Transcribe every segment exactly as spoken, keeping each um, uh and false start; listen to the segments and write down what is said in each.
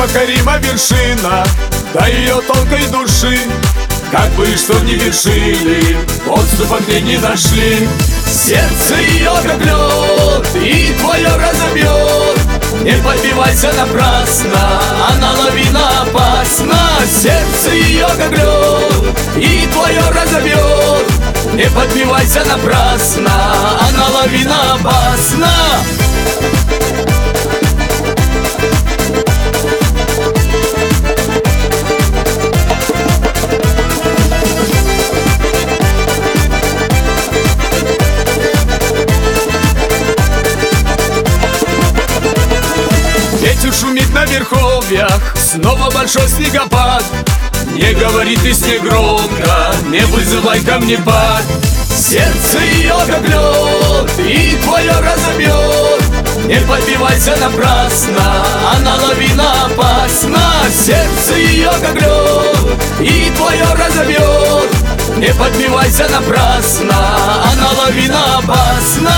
непокорима вершина до ее тонкой души. Как бы что ни вершили, подступа к ней не нашли. Сердце ее как лед, и твое разобьет. Не подбивайся напрасно, она лавина опасна. Сердце ее как лед, и твое разобьет. Не подбивайся напрасно, она лавина опасна. Ветер шумит на верховьях, снова большой снегопад. Не говори ты с ней громко, не вызывай камнепад. Сердце ее как лед, и твое разобьет. Не подбивайся напрасно, она лавина опасна. Сердце ее как лед, и твое разобьет. Не подбивайся напрасно, она лавина опасна.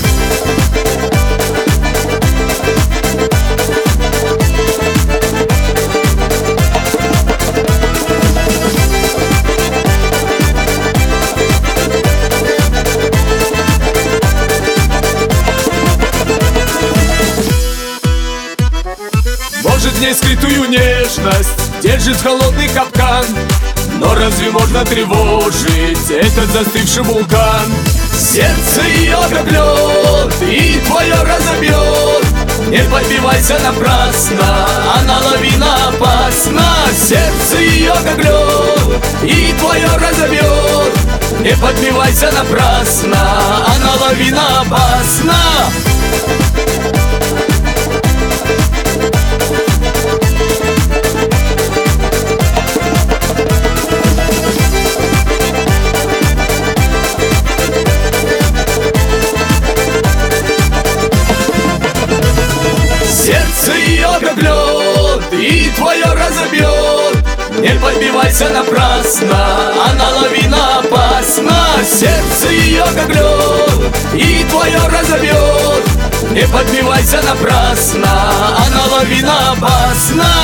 Может, в ней скрытую нежность держит холодный капкан. Но разве можно тревожить этот застывший вулкан? Сердце ее как лед, и твое разобьет. Не подбивайся напрасно, она лавина опасна. Сердце ее как лед, и твое разобьет. Не подбивайся напрасно, она лавина опасна. Сердце ее как лед, и твое разобьет. Не подбивайся напрасно, она лавина опасна. Сердце ее как лед, и твое разобьет. Не подбивайся напрасно, она лавина опасна.